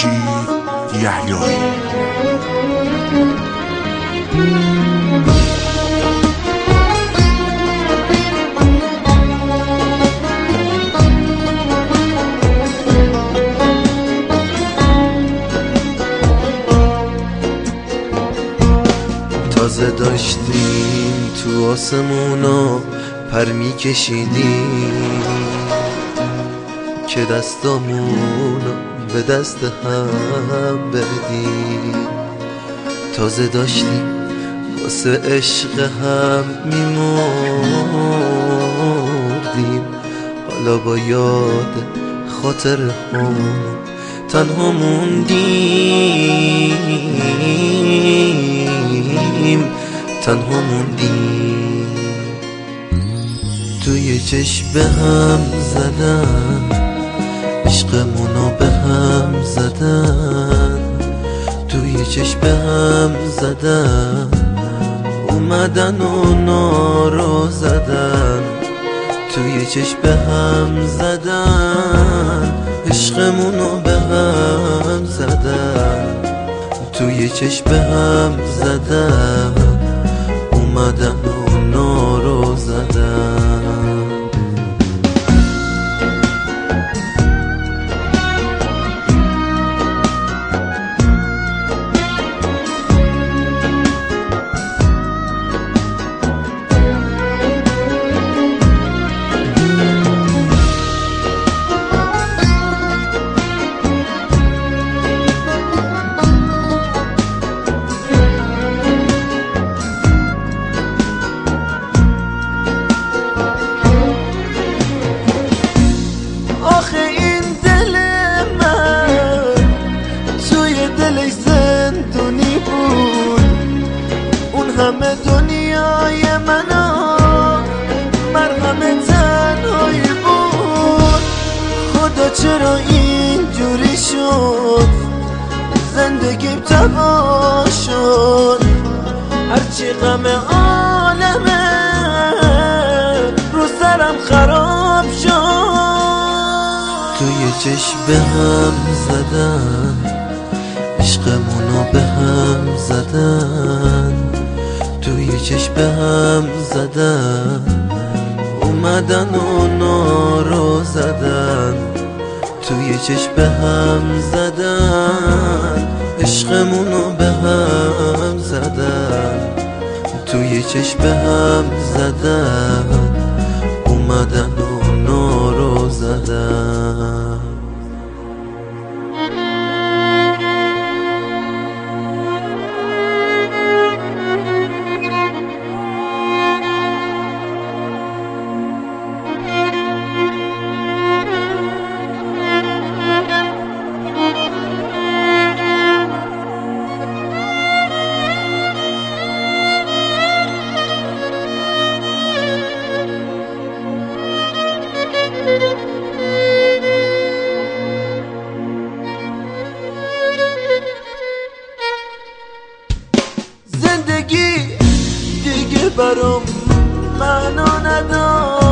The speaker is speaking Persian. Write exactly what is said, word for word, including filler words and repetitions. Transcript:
مجید یحیایی. تازه داشتیم تو آسمونا پر میکشیدیم که دستامونو به دست هم بدیم. تازه داشتیم واسه عشق هم میمردیم، حالا با یاد خاطر هم تنها موندیم، تنها موندیم. توی چشم به هم زدن، عشقمونو به هم زدن، توی چشم به هم زدن، اومدن و نارو زدن. توی چشم به هم زدن، عشقمونو به هم زدن، توی چشم به هم زدن، اومدن و نارو زدن. همه دنیای منو مرهم تنهایی بود. خدا چرا اینجوری شد، زندگیم تباه شد. هرچی غم عالمه رو سرم خراب شد. توی چشم به هم زدن، عشقمونو به هم زدن، توی چشم به هم زدن، اومدن و نارو زدن. توی چشم به هم زدن، عشقمونو به هم زدن، توی چشم به هم زدن، اومدن و نارو زدن. زندگی دیگه برام معنا نداره،